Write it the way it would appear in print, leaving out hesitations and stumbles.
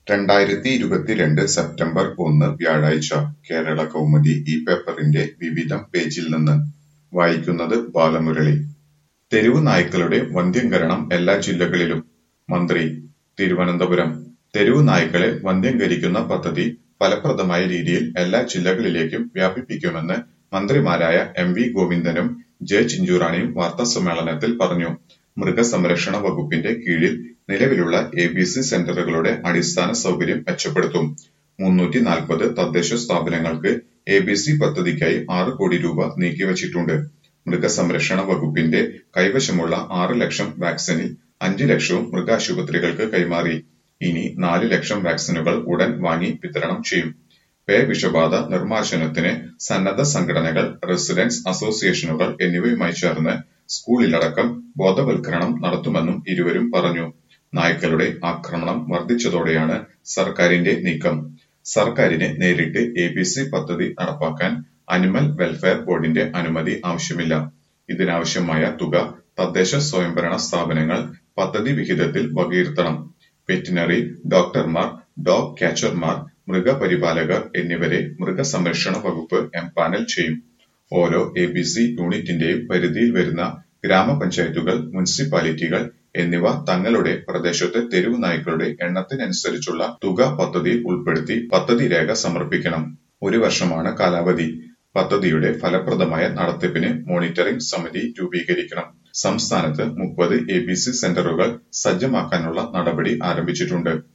2022 September 1 വ്യാഴാഴ്ച കേരള കൗമുദി ഈ പേപ്പറിന്റെ വിവിധം പേജിൽ നിന്ന് വായിക്കുന്നത് ബാലമുരളി. തെരുവ് നായ്ക്കളുടെ വന്ധ്യംകരണം എല്ലാ ജില്ലകളിലും. മന്ത്രി തിരുവനന്തപുരം. തെരുവ് നായ്ക്കളെ വന്ധ്യംകരിക്കുന്ന പദ്ധതി ഫലപ്രദമായ രീതിയിൽ എല്ലാ ജില്ലകളിലേക്കും വ്യാപിപ്പിക്കുമെന്ന് മന്ത്രിമാരായ എം.വി. ഗോവിന്ദനും ജെ. ചിഞ്ചുറാണിയും വാർത്താസമ്മേളനത്തിൽ പറഞ്ഞു. മൃഗസംരക്ഷണ വകുപ്പിന്റെ കീഴിൽ നിലവിലുള്ള എ.ബി.സി സെന്ററുകളുടെ അടിസ്ഥാന സൗകര്യം മെച്ചപ്പെടുത്തും. 340 തദ്ദേശ സ്ഥാപനങ്ങൾക്ക് എ.ബി.സി പദ്ധതിക്കായി 6 കോടി രൂപ നീക്കിവച്ചിട്ടുണ്ട്. മൃഗസംരക്ഷണ വകുപ്പിന്റെ കൈവശമുള്ള 6 ലക്ഷം വാക്സിനിൽ 5 ലക്ഷവും മൃഗാശുപത്രികൾക്ക് കൈമാറി. ഇനി 4 ലക്ഷം വാക്സിനുകൾ ഉടൻ വാങ്ങി വിതരണം ചെയ്യും. പേ വിഷബാധ നിർമ്മാർജ്ജനത്തിന് സന്നദ്ധ സംഘടനകൾ, റെസിഡന്റ്സ് അസോസിയേഷനുകൾ എന്നിവയുമായി ചേർന്ന് സ്കൂളിലടക്കം ബോധവൽക്കരണം നടത്തുമെന്നും ഇരുവരും പറഞ്ഞു. നായ്ക്കളുടെ ആക്രമണം വർദ്ധിച്ചതോടെയാണ് സർക്കാരിന്റെ നീക്കം. സർക്കാരിന് നേരിട്ട് എ.ബി.സി പദ്ധതി നടപ്പാക്കാൻ അനിമൽ വെൽഫെയർ ബോർഡിന്റെ അനുമതി ആവശ്യമില്ല. ഇതിനാവശ്യമായ തുക തദ്ദേശ സ്വയംഭരണ സ്ഥാപനങ്ങൾ പദ്ധതി വിഹിതത്തിൽ വകയിരുത്തണം. വെറ്റിനറി ഡോക്ടർമാർ, ഡോഗ് ക്യാച്ചർമാർ, മൃഗപരിപാലകർ എന്നിവരെ മൃഗസംരക്ഷണ വകുപ്പ് എംപാനൽ ചെയ്യും. ഓരോ എ.ബി.സി യൂണിറ്റിന്റെയും പരിധിയിൽ വരുന്ന ഗ്രാമപഞ്ചായത്തുകൾ, മുനിസിപ്പാലിറ്റികൾ എന്നിവ തങ്ങളുടെ പ്രദേശത്തെ തെരുവ് നായ്ക്കളുടെ എണ്ണത്തിനനുസരിച്ചുള്ള തുക പദ്ധതിയിൽ ഉൾപ്പെടുത്തി പദ്ധതി രേഖ സമർപ്പിക്കണം. 1 വർഷമാണ് കാലാവധി. പദ്ധതിയുടെ ഫലപ്രദമായ നടത്തിപ്പിന് മോണിറ്ററിംഗ് സമിതി രൂപീകരിക്കണം. സംസ്ഥാനത്ത് 30 എ.ബി.സി സെന്ററുകൾ സജ്ജമാക്കാനുള്ള നടപടി ആരംഭിച്ചിട്ടുണ്ട്.